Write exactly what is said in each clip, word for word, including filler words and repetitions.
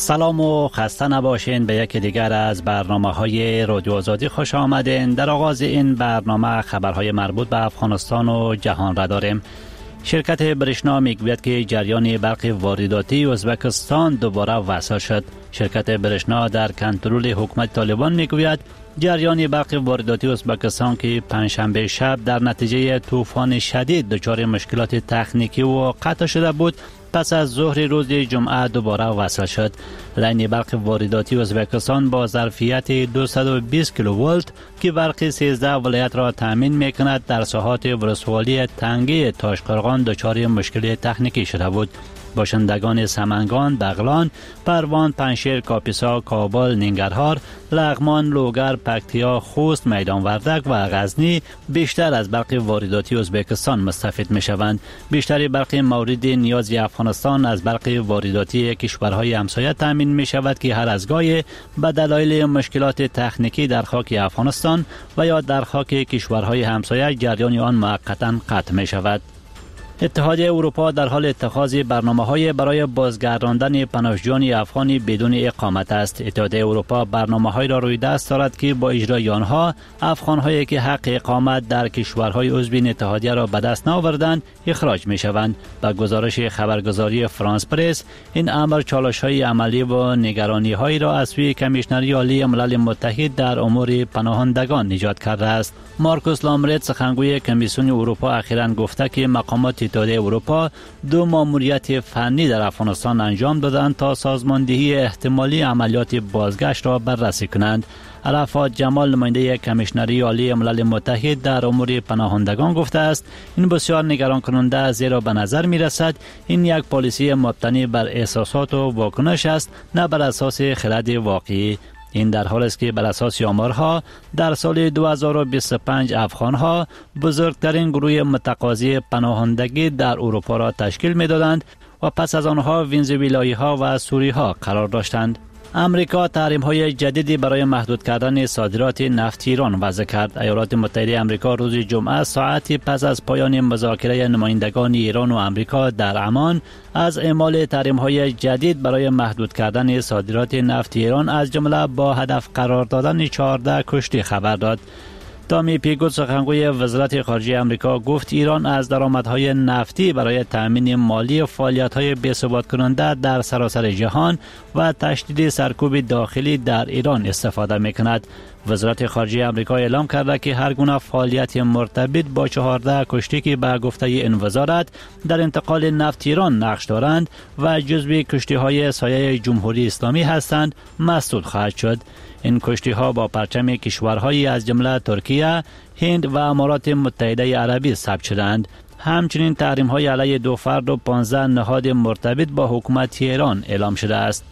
سلام و خسته نباشین به یکی دیگر از برنامه های رادیو آزادی خوش آمدین. در آغاز این برنامه خبرهای مربوط به افغانستان و جهان را داریم. شرکت برشنا میگوید که جریان برق وارداتی ازبکستان دوباره وصل شد. شرکت برشنا در کنترل حکومت طالبان میگوید جریان برق وارداتی ازبکستان که پنجشنبه شب در نتیجه طوفان شدید دچار مشکلات تکنیکی و قطع شده بود، پس از ظهر روز جمعه دوباره وصل شد. لاین برق وارداتی ازبکستان با ظرفیت دویست و بیست کیلوولت که برق سیزده ولایت را تامین میکند در ساحات ولسوالی تنگی تاشقرغان دچار مشکل تکنیکی شده بود. باشندگان سمنگان، بغلان، پروان، پنشیر، کاپیسا، کابل، ننگرهار، لغمان، لوگر، پکتیا، خوست، میدان وردک و غزنی بیشتر از برق وارداتی ازبکستان مستفید می شوند. بیشتر برق مورد نیاز افغانستان از برق وارداتی کشورهای همسایه تامین می شود که هر از گاهی به دلایل مشکلات تکنیکی در خاک افغانستان و یا در خاک کشورهای همسایه جریان آن موقتا قطع می شود. اتحادیه اروپا در حال اتخاذ برنامه‌های برای بازگرداندن پناهجویان افغانی بدون اقامت است. اتحادیه اروپا برنامه‌هایی را روی دست دارد که با اجرای آنها افغان‌هایی که حق اقامت در کشورهای عضو این اتحادیه را به دست نآوردند اخراج می‌شوند. با گزارش خبرگزاری فرانس پرس، این امر چالش‌های عملی و نگرانی‌هایی را از سوی کمیشنری عالی ملل متحد در امور پناهندگان ایجاد کرده است. مارکوس لامرت، سخنگوی کمیسیون اروپا، اخیراً گفته که مقامات اتحادیه اروپا دو ماموریت فنی در افغانستان انجام دادند تا سازماندهی احتمالی عملیات بازگشت را بررسی کنند. عرفات جمال، نماینده کمیشنری عالی ملل متحد در امور پناهندگان، گفته است این بسیار نگران کننده، زیرا به نظر می رسد این یک پالیسی مبتنی بر احساسات و واکنش است، نه بر اساس خرد واقعی. این در حالی است که بر اساس آمارها در سال دو هزار و بیست و پنج افغانها بزرگترین گروه متقاضی پناهندگی در اروپا را تشکیل می‌دادند و پس از آنها ونزوئلایی‌ها و سوری‌ها قرار داشتند. امریکا تحریم‌های جدیدی برای محدود کردن صادرات نفت ایران وضع کرد. ایالات متحده آمریکا روز جمعه ساعتی پس از پایان مذاکره نمایندگان ایران و امریکا در عمان از اعمال تحریم‌های جدید برای محدود کردن صادرات نفت ایران از جمله با هدف قرار دادن چهارده کشته خبر داد. تامی پیگوت، سخنگوی وزارت خارجه آمریکا، گفت ایران از درآمدهای نفتی برای تامین مالی فعالیت‌های بی‌ثبات کننده در سراسر جهان و تشدید سرکوب داخلی در ایران استفاده می‌کند. وزارت خارجه آمریکا اعلام کرده که هر گونه فعالیت مرتبط با چهارده کشته که به گفته این وزارت در انتقال نفت ایران نقش دارند و جزو کشتی‌های سایه جمهوری اسلامی هستند مسدود خواهد شد. این کشتی ها با پرچم کشورهایی از جمله ترکیه، هند و امارات متحده عربی ثبت شدند. همچنین تحریم های علیه دو فرد و پانزده نهاد مرتبط با حکومت ایران اعلام شده است.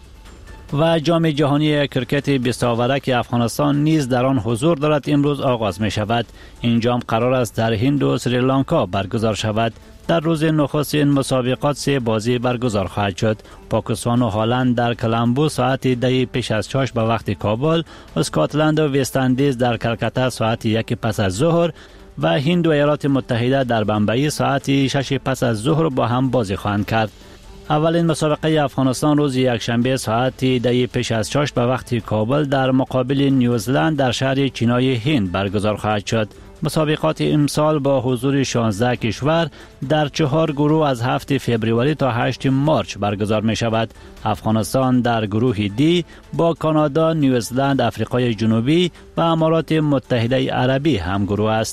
و جام جهانی کرکت بیست اوره که افغانستان نیز در آن حضور دارد امروز آغاز می شود. این جام قرار است در هند و سریلانکا برگزار شود. در روز نخست این مسابقات سه بازی برگزار خواهد شد. پاکستان و هلند در کلمبو ساعت ده پیش از چاش به وقت کابل، اسکاتلند و وست اندیز در کلکته ساعت یک پس از ظهر و هند و ایالات متحده در بمبئی ساعت شش پس از ظهر با هم بازی خواهند کرد. اولین مسابقه افغانستان روز یکشنبه ساعت ده پیش از چاش به وقت کابل در مقابل نیوزلند در شهر چینای هند برگزار خواهد شد. مسابقات امسال با حضور شانزده کشور در چهار گروه از هفتم فوریه تا هشتم مارس برگزار می شود. افغانستان در گروه دی با کانادا، نیوزلند، آفریقای جنوبی و امارات متحده عربی هم گروه است.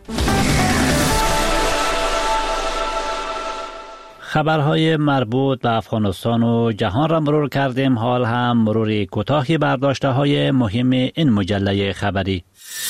خبرهای مربوط به افغانستان و جهان را مرور کردیم. حال هم مرور کوتاهی بر داشته‌های مهم این مجله خبری.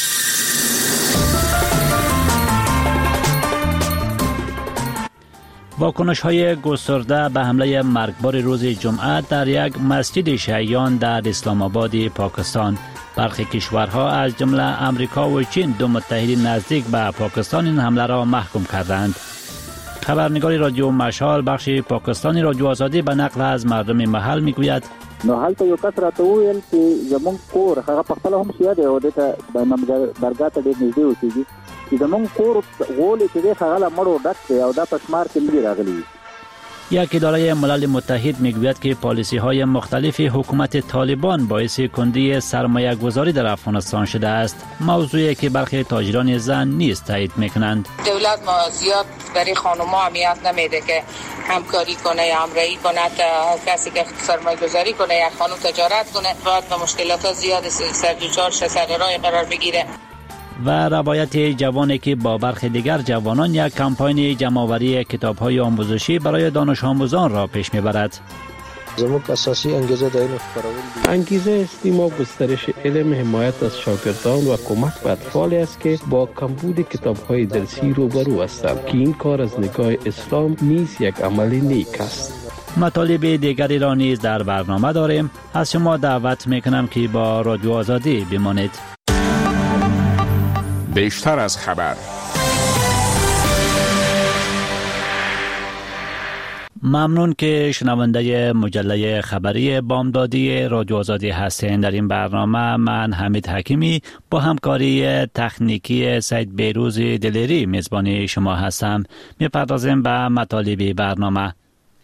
واکنش‌های گسترده به حمله مرگبار روز جمعه در یک مسجد شیعیان در اسلام آباد پاکستان. برخی کشورها از جمله امریکا و چین، دو متحد نزدیک به پاکستان، این حمله را محکوم کردند. خبرنگار رادیو مشال بخش پاکستانی رادیو آزادی به نقل از مردم محل میگوید نو هلته یو کس راته وویل چې زمونږ کور هغه پخپله هم شیعه دی او دې ته درګاه ته ډېر نږدې اوسېږي چې زمونږ کور غولې چې دی هغه له مړو ډک دی او دا په شمار کې نه دي راغلي. یک اداره ملل متحد میگوید که پالیسی های مختلف حکومت طالبان باعث کندی سرمایه گذاری در افغانستان شده است. موضوعی که برخی تاجران زن نیز تایید میکنند. دولت ما زیاد برای خانم‌ها اهمیت نمیده که همکاری کنه یا همراهی کنه، کسی که سرمایه گذاری کنه یا خانم تجارت کنه باید به مشکلات زیاد سر دچار شه، سر راه قرار بگیره. و روایت جوانی که با برخی دیگر جوانان یک کمپاین جمع‌آوری کتاب‌های آموزشی برای دانش آموزان را پیش می‌برد. زموږ اساسي انگیزه د علم خپرول دي. انگیزه است ما گسترش علم، حمایت از شاگردان و کمک به اطفال است که با کمبود کتاب‌های درسی روبرو هستند که این کار از نگاه اسلام نیز یک عمل نیک است. مطالب دیگری را نیز در برنامه داریم. از شما دعوت می‌کنم که با رادیو آزادی بمانید. بیشتر از خبر. ممنون که شنونده مجله خبری بامدادی رادیو آزادی هستین. در این برنامه من حمید حکیمی با همکاری تکنیکی سید بیروز دلیری میزبان شما هستم. میپردازیم به مطالب برنامه.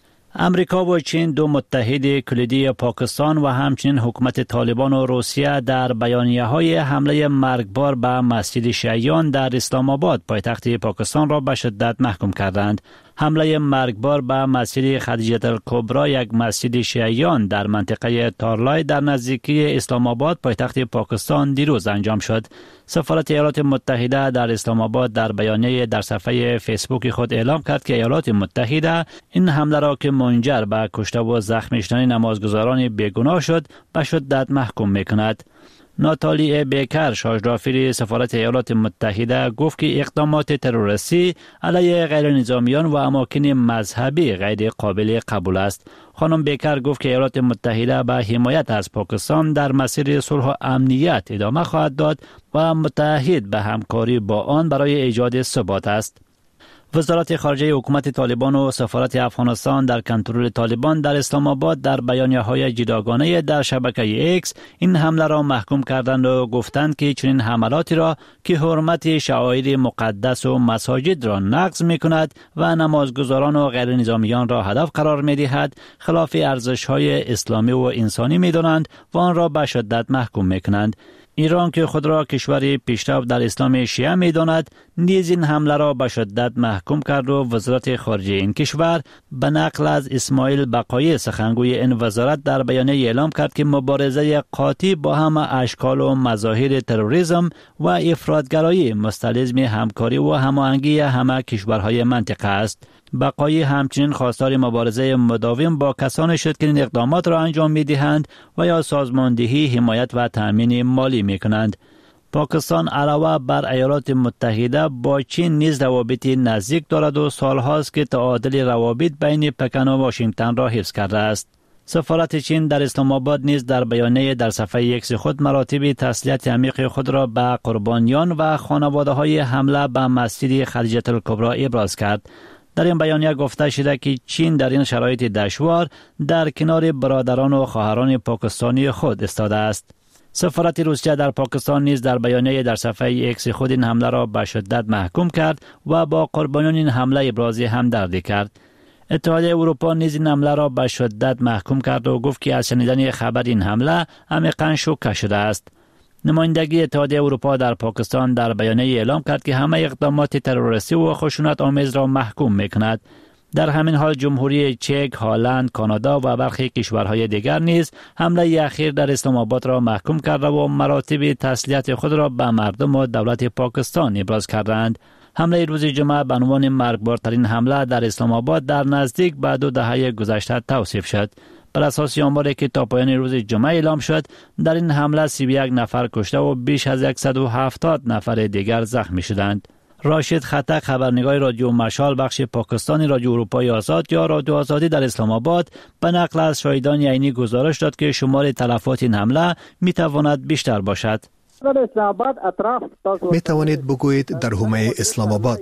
امریکا و چین دو متحد کلیدی پاکستان و همچنین حکومت طالبان و روسیه در بیانیه‌های حمله مرگبار به مسجد شیعیان در اسلام آباد پایتخت پاکستان را به شدت محکوم کردند. حمله مرگبار به مسجد خدیجه الکبری، یک مسجد شیعیان در منطقه تارلای در نزدیکی اسلام آباد پایتخت پاکستان دیروز انجام شد. سفارت ایالات متحده در اسلام آباد در بیانیه در صفحه فیسبوک خود اعلام کرد که ایالات متحده این حمله را که منجر به کشته و زخمی شدن نمازگزاران بیگناه شد به شدت محکوم می‌کند. ناتالی بیکر، شاهدرافیر سفارت ایالات متحده، گفت که اقدامات تروریستی علیه غیر نظامیان و اماکن مذهبی غیر قابل قبول است. خانم بیکر گفت که ایالات متحده به حمایت از پاکستان در مسیر صلح و امنیت ادامه خواهد داد و متحد به همکاری با آن برای ایجاد ثبات است. وزارت خارجه حکومت طالبان و سفارت افغانستان در کنترل طالبان در اسلام آباد در بیانیه‌های جداگانه در شبکه ایکس این حمله را محکوم کردند و گفتند که چنین حملاتی را که حرمت شعائر مقدس و مساجد را نقض می‌کند و نمازگزاران و غیر نظامیان را هدف قرار می‌دهد، خلاف ارزش‌های اسلامی و انسانی می‌دانند و آن را به شدت محکوم می‌کنند. ایران که خود را کشور پیشرو در اسلام شیعه می‌داند، نیز این حمله را به شدت محکوم کرد و وزارت خارجه این کشور به نقل از اسماعیل بقایی سخنگوی این وزارت در بیانیه اعلام کرد که مبارزه قاطع با همه اشکال و مظاهر تروریسم و افراطگرایی مستلزم همکاری و هماهنگی همه کشورهای منطقه است. بقایی همچنین خواستار مبارزه مداوم با کسانی شد که این اقدامات را انجام می‌دهند و یا سازماندهی، حمایت و تامین مالی می‌کنند. پاکستان علاوه بر ایالات متحده با چین نیز روابط نزدیک دارد و سالهاست که تعادل روابط بین پکن و واشنگتن را حفظ کرده است. سفارت چین در اسلام آباد نیز در بیانیه در صفحه ایکس خود مراتب تسلیت عمیق خود را به قربانیان و خانواده‌های حمله به مسجد خدیجه الکبری ابراز کرد. در این بیانیه گفته شده که چین در این شرایط دشوار در کنار برادران و خواهران پاکستانی خود ایستاده است. سفارت روسیه در پاکستان نیز در بیانیه در صفحه ایکس خود این حمله را به شدت محکوم کرد و با قربانیان این حمله ابراز همدردی کرد. اتحادیه اروپا نیز این حمله را به شدت محکوم کرد و گفت که از شنیدن خبر این حمله عمیقاً شوکه شده است. نمایندگی اتحادیه اروپا در پاکستان در بیانیه اعلام کرد که همه اقدامات تروریستی و خشونت آمیز را محکوم می‌کند. در همین حال جمهوری چک، هلند، کانادا و برخی کشورهای دیگر نیز حمله اخیر در اسلام آباد را محکوم کرده و مراتب تسلیت خود را به مردم و دولت پاکستان ابراز کردند. حمله روز جمعه به عنوان مرگبارترین حمله در اسلام آباد در نزدیک به دو دهه گذشته توصیف شد. بر اساس آماری که تا پایان روز جمعه اعلام شد، در این حمله سی و یک نفر کشته و بیش از صد و هفتاد نفر دیگر زخمی شدند. راشد خطک، خبرنگار رادیو مشال بخش پاکستانی رادیو اروپای آزاد یا رادیو آزادی در اسلام آباد، به نقل از شاهدان عینی گزارش داد که شمار تلفات این حمله می تواند بیشتر باشد. می توانید بگویید در حومه اسلام آباد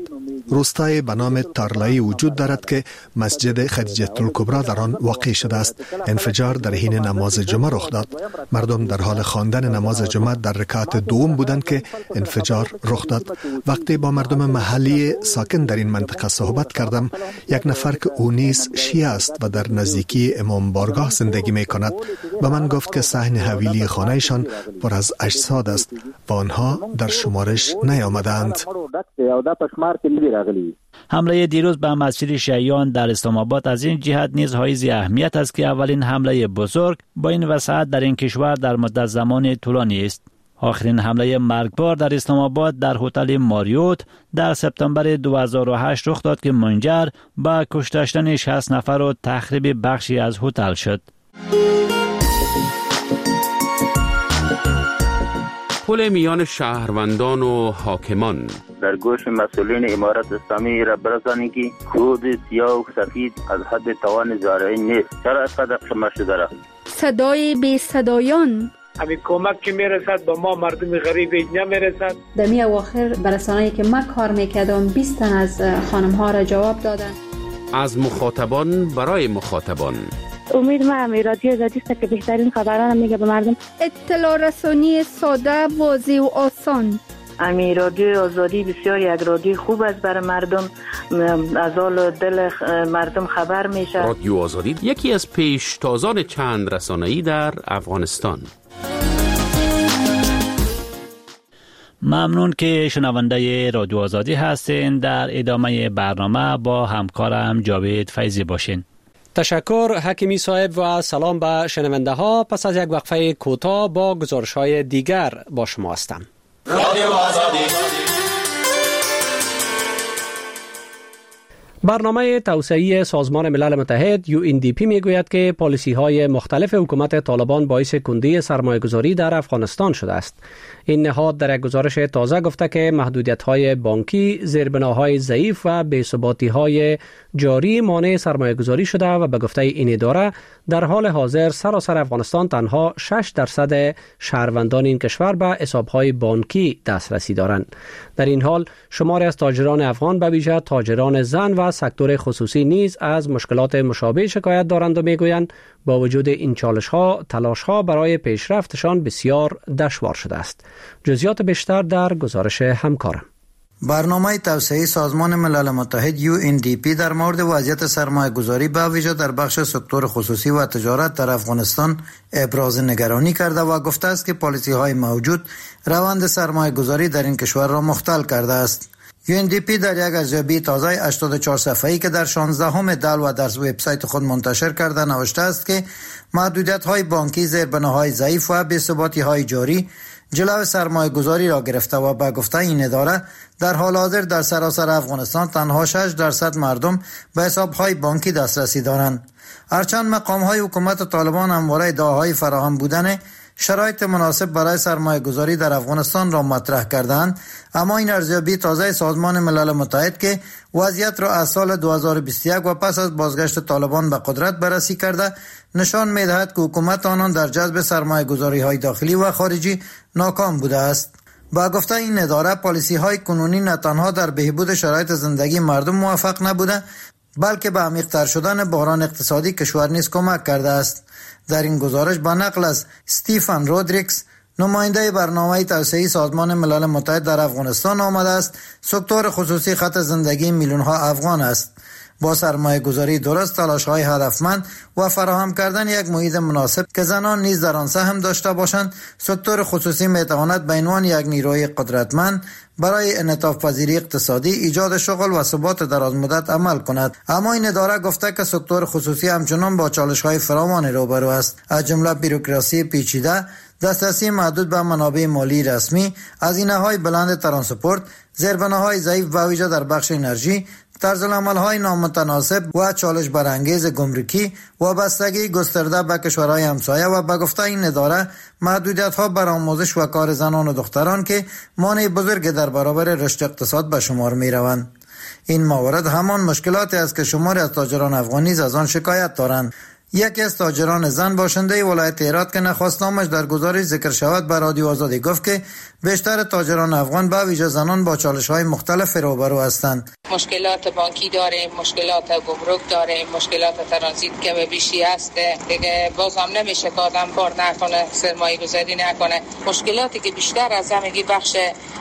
روستای به نام تارلایی وجود دارد که مسجد خدیجه الکبری در آن واقع شده است. انفجار در حین نماز جمعه رخ داد. مردم در حال خواندن نماز جمعه در رکعت دوم بودند که انفجار رخ داد. وقتی با مردم محلی ساکن در این منطقه صحبت کردم، یک نفر که او نیز شیعه است و در نزدیکی امام بارگاه زندگی می کند به من گفت که صحن حویلی خانهشان پر از اجساد است و آنها در شمارش نیامدند. حمله دیروز به مسجد شیعیان در اسلام آباد از این جهت نیز حائز اهمیت است که اولین حمله بزرگ با این وسعت در این کشور در مدت زمان طولانی است. آخرین حمله مرگبار در اسلام آباد در هتل ماریوت در سپتامبر دو هزار و هشت رخ داد که منجر به کشته شدن شصت نفر و تخریب بخشی از هتل شد. پل میان شهروندان و حاکمان. در گوش مسئولین امارت اسلامی را برسانید که کود سیاه و سفید از حد توان زارعی نیست. چرا اینقدر قمه شده را؟ صدای بی صدایان. همین کمک که میرسد به ما مردم غریب نمیرسد. در می اواخر برسانه‌ای که ما کار میکردم بیست تن از خانم ها را جواب دادن. از مخاطبان برای مخاطبان. امید ما همی رادیو آزادی است که بهترین خبران میگه به مردم. اطلاع رسانی ساده، واضح و آسان. امی رادیو آزادی بسیار یک رادیو خوب است برای مردم، از حال دل مردم خبر میشه. رادیو آزادی یکی از پیشتازان چند رسانه‌ای در افغانستان. ممنون که شنونده رادیو آزادی هستین. در ادامه برنامه با همکارم جاوید فیضی باشین. تشکر حکیمی صاحب و سلام به شنونده ها. پس از یک وقفه کوتاه با گزارش های دیگر با شما هستم. رادیو آزادی. برنامه توسعه‌ای سازمان ملل متحد یو ان دی پی میگوید که پالیسی‌های مختلف حکومت طالبان باعث کندی سرمایه‌گذاری در افغانستان شده است. این نهاد در یک گزارش تازه گفته که محدودیت‌های بانکی، زیربناهای ضعیف و بی‌ثباتی‌های جاری مانع سرمایه‌گذاری شده و به گفته این اداره در حال حاضر سراسر افغانستان تنها شش درصد شهروندان این کشور به حساب‌های بانکی دسترسی دارند. در این حال شماری از تاجران افغان به ویژه تاجران زن و سکتور خصوصی نیز از مشکلات مشابه شکایت دارند و میگویند با وجود این چالش‌ها تلاش‌ها برای پیشرفتشان بسیار دشوار شده است. جزئیات بیشتر در گزارش همکارم. برنامه توسعه سازمان ملل متحد یو ان دی پی در مورد وضعیت سرمایه گذاری به ویژه در بخش سکتور خصوصی و تجارت در افغانستان ابراز نگرانی کرده و گفته است که پالیسی های موجود روند سرمایه گذاری در این کشور را مختل کرده است. یو ان دی پی در یک ارزیابی تازه هشتاد و چهار صفحه‌ای که در شانزدهم دل و در وبسایت خود منتشر کرده نوشته است که محدودیت‌های بانکی، زیربناهای ضعیف و بی‌ثباتی‌های جاری جلو سرمایه گذاری را گرفته و به گفته این اداره در حال حاضر در سراسر افغانستان تنها شش درصد مردم به حساب‌های بانکی دسترسی دارند. هرچند مقام‌های حکومت طالبان همواره ادعاهای فراهم بودن شرایط مناسب برای سرمایه گذاری در افغانستان را مطرح کردند، اما این ارزیابی تازه سازمان ملل متحد که وضعیت را از سال دو هزار و بیست و یک و پس از بازگشت طالبان به قدرت بررسی کرده نشان می‌دهد که حکومت آنان در جذب سرمایه گذاری های داخلی و خارجی ناکام بوده است. با گفته این اداره پالیسی های کنونی نه تنها در بهبود شرایط زندگی مردم موفق نبوده بلکه به عمیق‌تر شدن بحران اقتصادی کشور نیز کمک کرده است. در این گزارش با نقل از استیفن رودریکس نماینده برنامه توسعه سازمان ملل متحد در افغانستان آمده است سکتور خصوصی خط زندگی میلیون ها افغان است. با سرمایه گذاری درست، تلاش های هدفمند و فراهم کردن یک محیط مناسب که زنان نیز در آن سهم داشته باشند، سکتور خصوصی می تواند به عنوان یک نیروی قدرتمند برای انعطاف پذیری اقتصادی، ایجاد شغل و ثبات درازمدت عمل کند. اما این اداره گفته که سکتور خصوصی همچنان با چالش های فراوان روبرو است، از جمله بیروکراسی پیچیده، دسترسی محدود به منابع مالی رسمی، هزینه‌های بلند ترانسپورت، زیربناهای ضعیف و ویژه در بخش انرژی، طرزالعمل‌های نامتناسب و چالش برانگیز گمرکی، وابستگی گسترده به کشورهای همسایه و به گفته این اداره محدودیت‌ها بر آموزش و کار زنان و دختران که مانع بزرگ در برابر رشد اقتصاد به شمار می‌روند. این موارد همان مشکلاتی است که شماری از تاجران افغانی از آن شکایت دارند. یکی از تاجران زن باشنده ولایت هرات که نخواست نامش در گزارش ذکر شود به رادیو آزادی گفت که بیشتر تاجران افغان به ویژه زنان با چالش‌های مختلف روبرو هستند. مشکلات بانکی داریم، مشکلات گمرک داریم، مشکلات ترانزیت که بیشی هست. دیگه باز هم نمیشه که آدم کار نکنه، سرمایه گذاری نکنه. مشکلاتی که بیشتر از همگی بخش